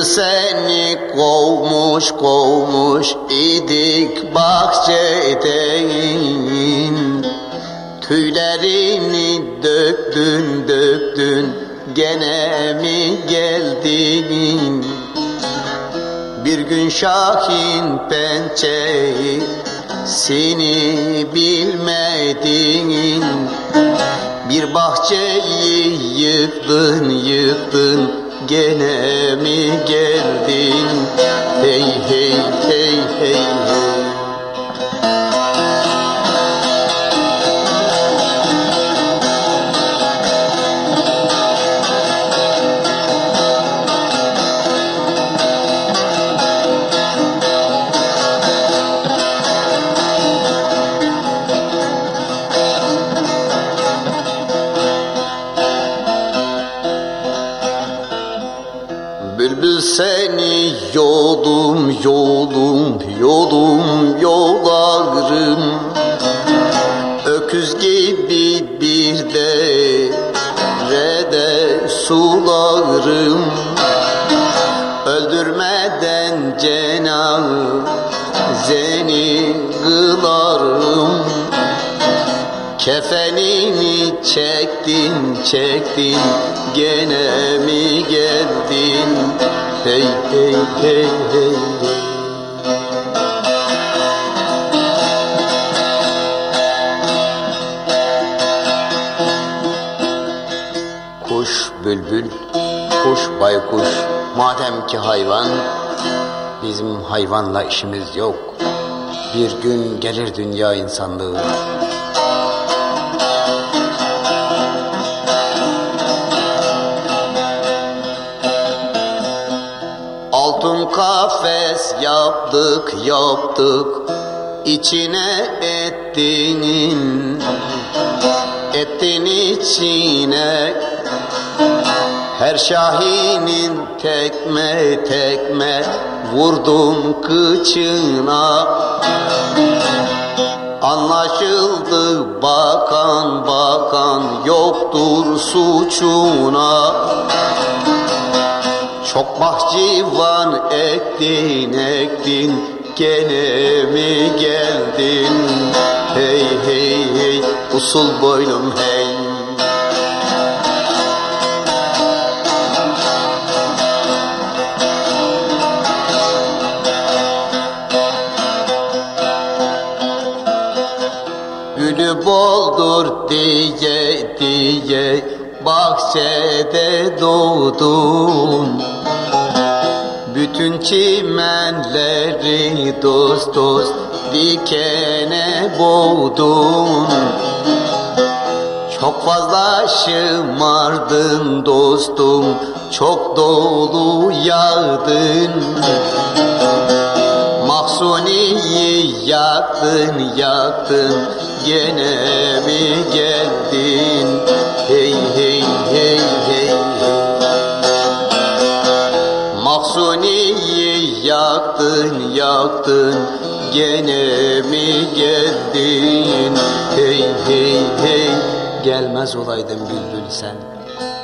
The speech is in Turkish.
seni kovmuş kovmuş idik bahçeden. Tüylerini döktün döktün gene mi geldin? Bir gün Şahin pençeyi seni bilmedin. Bir bahçeyi yıktın yıktın gene mi geldin? Hey hey hey hey hey. Bülbül seni yolum yolum yolum yolarım. Öküz gibi bir derede sularım. Öldürmeden cenazeni kılarım. Kefenini çektin çektin gene mi geldin? Hey hey hey hey. Kuş bülbül, kuş baykuş, madem ki hayvan, bizim hayvanla işimiz yok. Bir gün gelir dünya insanlığı. Altın kafes yaptık yaptık içine ettin içine. Her şahinin tekme tekme vurdum kıçına. Anlaşıldı bakan bakan yoktur suçuna. Çok bahçıvan ektin ektin gene mi geldin? Hey hey hey usul boylum hey. Gülü boldur diye diye bahçede doğdun. Bütün çimenleri dost dost dikene boğdun. Çok fazla şımardın dostum, çok dolu yağdın. Mahsuni'yi yaktın yaktın gene mi geldin? Hey hey hey hey. Mahsuni'yi yaktın yaktın gene mi geldin? Hey hey hey. Gelmez olaydın bülbül sen,